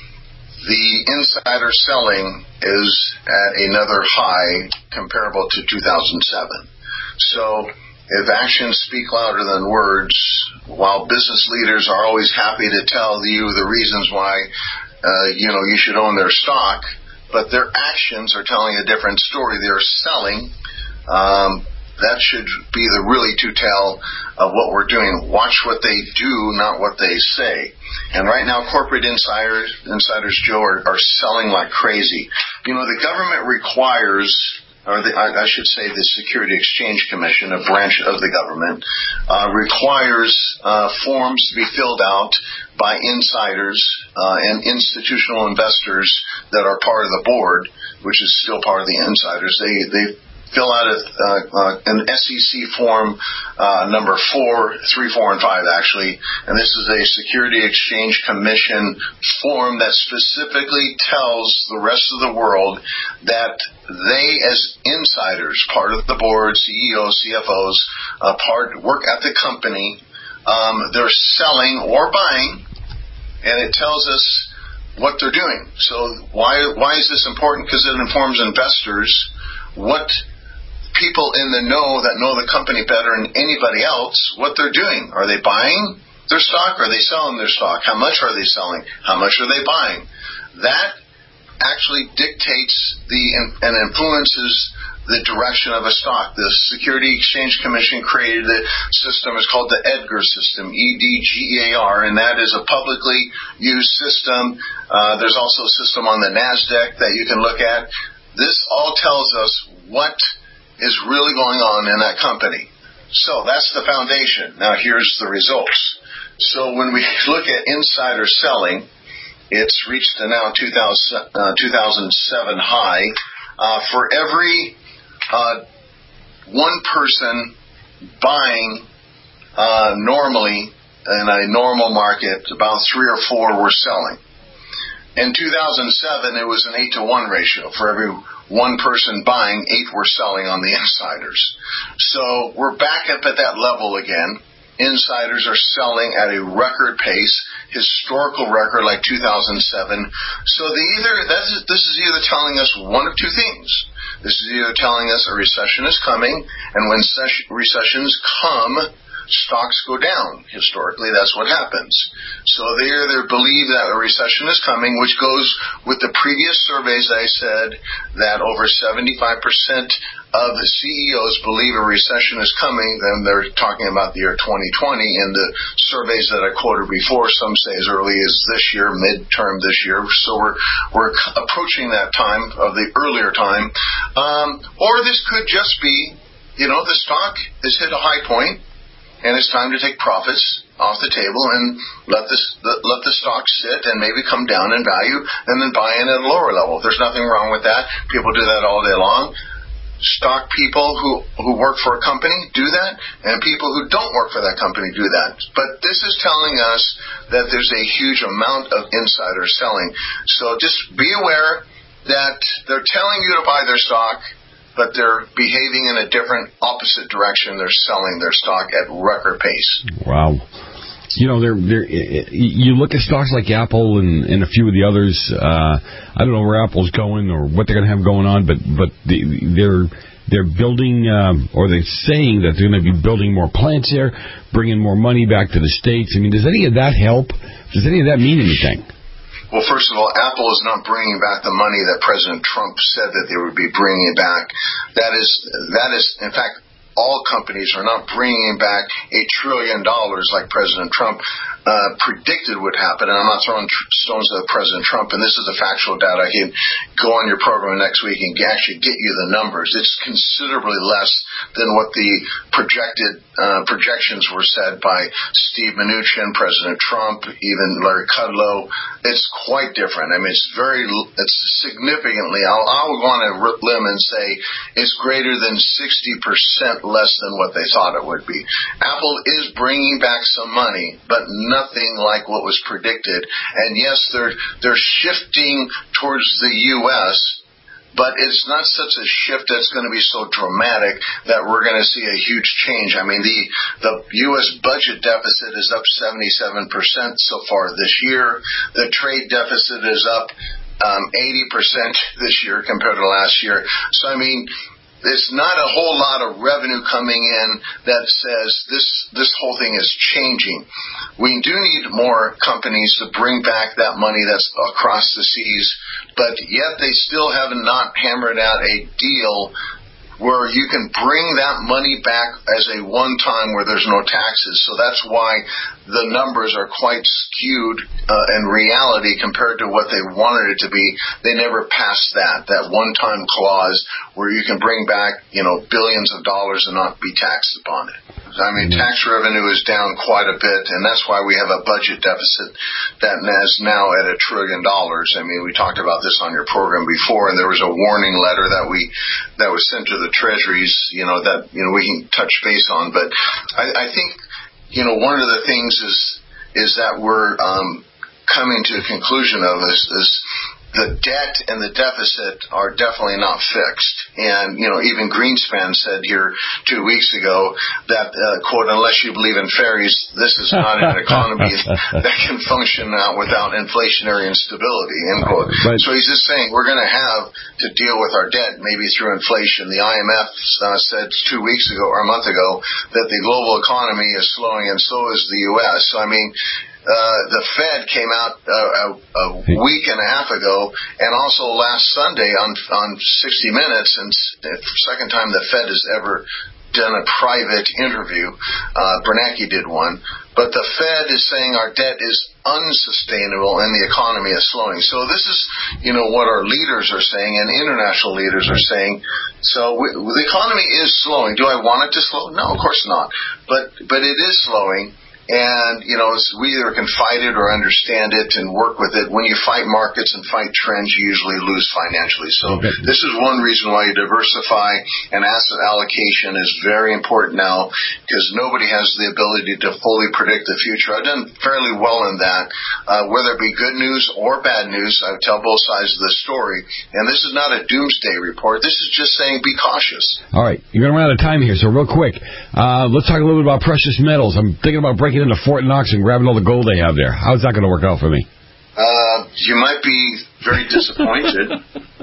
the insider selling is at another high comparable to two thousand seven. So if actions speak louder than words, while business leaders are always happy to tell you the reasons why uh, you know you should own their stock, but their actions are telling a different story. They're selling. Um, that should be the really to tell of what we're doing. Watch what they do, not what they say. And right now, corporate insiders, insiders Joe, are, are selling like crazy. You know, the government requires, or the, I, I should say the Security Exchange Commission, a branch of the government, uh, requires uh, forms to be filled out by insiders uh, and institutional investors that are part of the board, which is still part of the insiders. They they fill out a, uh, uh, an S E C form uh, number four, three, four, and five actually, and this is a Security Exchange Commission form that specifically tells the rest of the world that they, as insiders, part of the board, C E Os, C F Os, uh, part work at the company, um, they're selling or buying, and it tells us what they're doing. So why why is this important? Because it informs investors what people in the know that know the company better than anybody else, what they're doing. Are they buying their stock? Are they selling their stock? How much are they selling? How much are they buying? That actually dictates the and influences the direction of a stock. The Security Exchange Commission created a system. It's called the EDGAR system, E D G A R, and that is a publicly used system. Uh, there's also a system on the NASDAQ that you can look at. This all tells us what is really going on in that company. So that's the foundation. Now here's the results. So when we look at insider selling, it's reached a now two thousand seven high. Uh, for every uh, one person buying uh, normally in a normal market, about three or four were selling. In two thousand seven, it was an eight to one ratio. For every one person buying, eight were selling on the insiders. So we're back up at that level again. Insiders are selling at a record pace, historical record like two thousand seven. So they either this is, this is either telling us one of two things. This is either telling us a recession is coming, and when ses- recessions come, stocks go down. Historically, that's what happens. So they either believe that a recession is coming, which goes with the previous surveys I said that over seventy-five percent of the C E Os believe a recession is coming. Then they're talking about the year twenty twenty. In the surveys that I quoted before, some say as early as this year, midterm this year. So we're we're approaching that time of the earlier time. Um, or this could just be, you know, the stock has hit a high point, and it's time to take profits off the table and let this let the stock sit and maybe come down in value, and then buy in at a lower level. There's nothing wrong with that. People do that all day long. Stock people who, who work for a company do that, and people who don't work for that company do that. But this is telling us that there's a huge amount of insider selling. So just be aware that they're telling you to buy their stock, but they're behaving in a different, opposite direction. They're selling their stock at record pace. Wow. You know, they're, they're, you look at stocks like Apple and, and a few of the others. Uh, I don't know where Apple's going or what they're going to have going on, but but they're they're building, um, or they're saying that they're going to be building more plants there, bringing more money back to the States. I mean, does any of that help? Does any of that mean anything? Well, first of all, Apple is not bringing back the money that President Trump said that they would be bringing back. That is, that is, in fact, all companies are not bringing back a trillion dollars like President Trump uh, predicted would happen. And I'm not throwing tr- stones at President Trump, and this is the factual data. I can go on your program next week and actually get you the numbers. It's considerably less than what the projected uh, projections were said by Steve Mnuchin, President Trump, even Larry Kudlow. It's quite different. I mean, it's very, it's significantly, I'll, I'll go on a limb and say it's greater than sixty percent less than what they thought it would be. Apple is bringing back some money, but nothing like what was predicted. And yes, they're they're shifting towards the U S but it's not such a shift that's going to be so dramatic that we're going to see a huge change. I mean, the, the U S budget deficit is up seventy-seven percent so far this year. The trade deficit is up um, eighty percent this year compared to last year. So, I mean, it's not a whole lot of revenue coming in that says this this whole thing is changing. We do need more companies to bring back that money that's across the seas, but yet they still have not hammered out a deal where you can bring that money back as a one-time where there's no taxes. So that's why the numbers are quite skewed uh, in reality compared to what they wanted it to be. They never passed that, that one-time clause where you can bring back, you know, billions of dollars and not be taxed upon it. I mean, tax revenue is down quite a bit, and that's why we have a budget deficit that is now at a trillion dollars. I mean, we talked about this on your program before, and there was a warning letter that we that was sent to the treasuries, you know, that you know we can touch base on. But I, I think, you know, one of the things is is that we're um, coming to a conclusion of is, is the debt and the deficit are definitely not fixed. And, you know, even Greenspan said here two weeks ago that, uh, quote, unless you believe in fairies, this is not an economy that can function out without inflationary instability, end quote. Right. So he's just saying we're going to have to deal with our debt maybe through inflation. The I M F uh, said two weeks ago or a month ago that the global economy is slowing, and so is the U S. So, I mean, Uh, the Fed came out uh, a, a week and a half ago, and also last Sunday on on sixty minutes, and the second time the Fed has ever done a private interview. Uh, Bernanke did one. But the Fed is saying our debt is unsustainable and the economy is slowing. So this is, you know, what our leaders are saying and international leaders are saying. So we, the economy is slowing. Do I want it to slow? No, of course not. But but it is slowing. And, you know, we either can fight it or understand it and work with it. When you fight markets and fight trends, you usually lose financially. So okay. This is one reason why you diversify, and asset allocation is very important now because nobody has the ability to fully predict the future. I've done fairly well in that. Uh, whether it be good news or bad news, I tell both sides of the story. And this is not a doomsday report. This is just saying be cautious. All right. You're going to run out of time here, so real quick, uh, let's talk a little bit about precious metals. I'm thinking about breaking into Fort Knox and grabbing all the gold they have there. How's that going to work out for me? Uh, you might be very disappointed.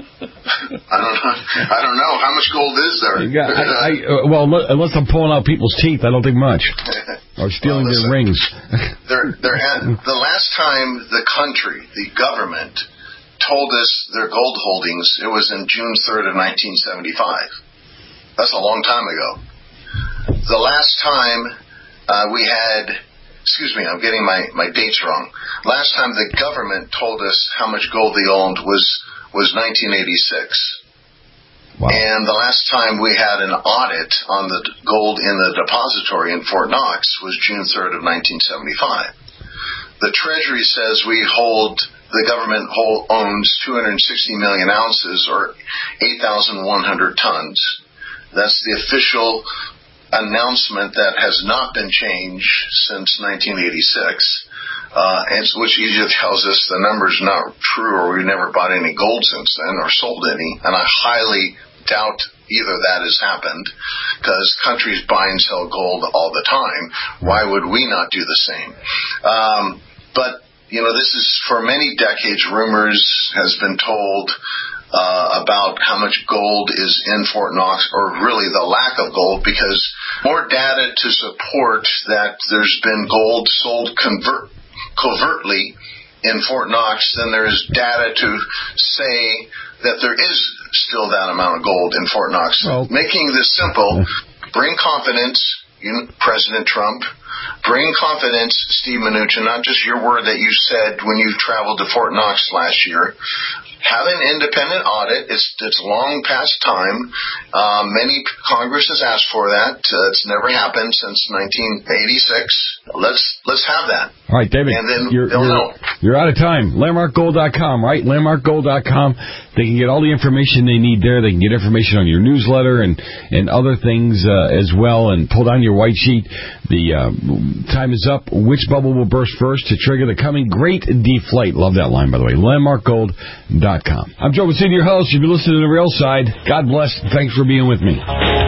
I don't know. I don't know. How much gold is there? Yeah, I, I, uh, well, unless I'm pulling out people's teeth, I don't think much. Or stealing well, listen, their rings. they're, they're at, the last time the country, the government, told us their gold holdings, it was in June third of nineteen seventy-five. That's a long time ago. The last time uh, we had... Excuse me, I'm getting my, my dates wrong. Last time the government told us how much gold they owned was, was nineteen eighty-six. Wow. And the last time we had an audit on the gold in the depository in Fort Knox was June third of nineteen seventy-five. The Treasury says we hold, the government hold, owns two hundred sixty million ounces or eight thousand one hundred tons. That's the official announcement that has not been changed since nineteen eighty-six, uh, and which usually tells us the number's not true or we never bought any gold since then or sold any, and I highly doubt either that has happened because countries buy and sell gold all the time. Why would we not do the same? Um, but, you know, this is for many decades, rumors has been told Uh, about how much gold is in Fort Knox, or really the lack of gold, because more data to support that there's been gold sold convert, covertly in Fort Knox than there is data to say that there is still that amount of gold in Fort Knox. Well, making this simple, bring confidence, you know, President Trump, bring confidence, Steve Mnuchin, not just your word that you said when you traveled to Fort Knox last year. Have an independent audit. It's it's long past time. Uh, many Congress has asked for that. Uh, it's never happened since nineteen eighty-six. Let's let's have that. All right, David, and then you're, they'll you're, know. you're out of time. landmark gold dot com, right? landmark gold dot com. They can get all the information they need there. They can get information on your newsletter and, and other things uh, as well, and pull down your white sheet. The uh, time is up. Which bubble will burst first to trigger the coming great deflate? Love that line, by the way. landmark gold dot com. I'm Joe Messina, your host. You've been listening to The Real Side. God bless. Thanks for being with me.